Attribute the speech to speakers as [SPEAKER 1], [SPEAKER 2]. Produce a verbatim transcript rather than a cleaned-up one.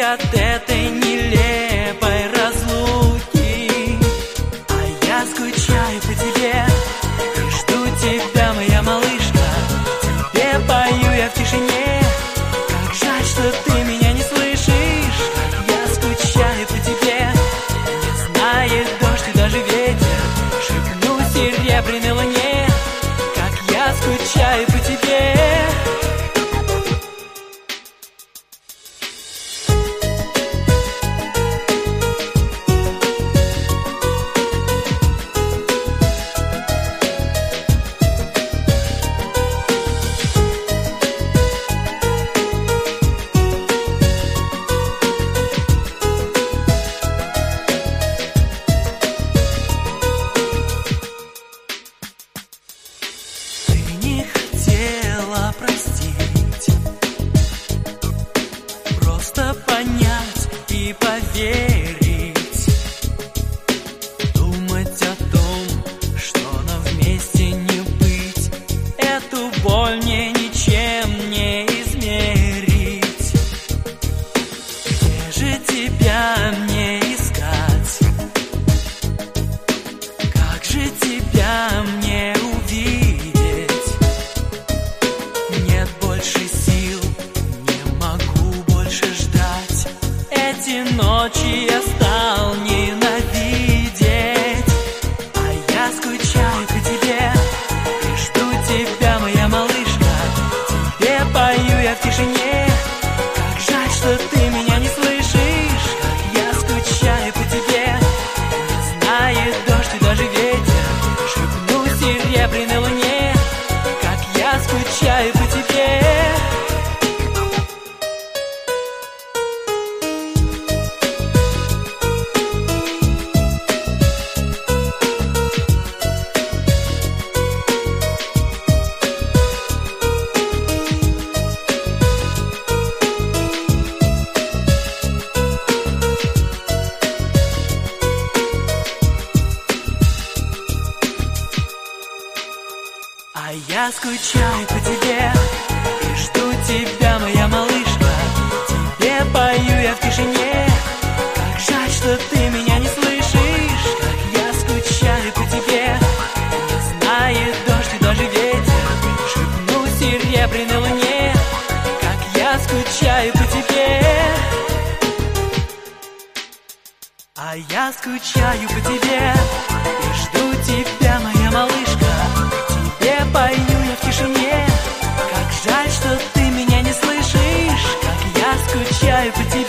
[SPEAKER 1] от этой нелепой разлуки. А я скучаю по тебе и жду тебя, моя малышка. Тебе пою я в тишине. Как жаль, что ты меня не слышишь. Как я скучаю по тебе. Не знает дождь и даже ветер. Шепну серебряной луне. Как я скучаю по тебе. Простить, просто понять и поверить, думать о том, что нам вместе не быть. Эту боль мне ничем не измерить. Где же тебя мне искать? Как же тебя мне увидеть? Нет больше сил, не могу больше ждать. Эти ночи я стал ненавидеть. А я скучаю по тебе и жду тебя, моя малышка. Тебе пою я в тишине. Как жаль, что ты меня не слышишь. Как я скучаю по тебе. Не знает дождь и даже ветер. Шепну серебряной луне. Как я скучаю по тебе. А я скучаю по тебе и жду тебя, моя малышка. Тебе пою я в тишине. Как жаль, что ты меня не слышишь. Как я скучаю по тебе. Не знает дождь и даже ветер. Шепну серебряной луне. Как я скучаю по тебе. А я скучаю по тебе и жду тебя, моя малышка. Тебе пою я в тишине. Как жаль, что ты меня не слышишь. Как я скучаю по тебе.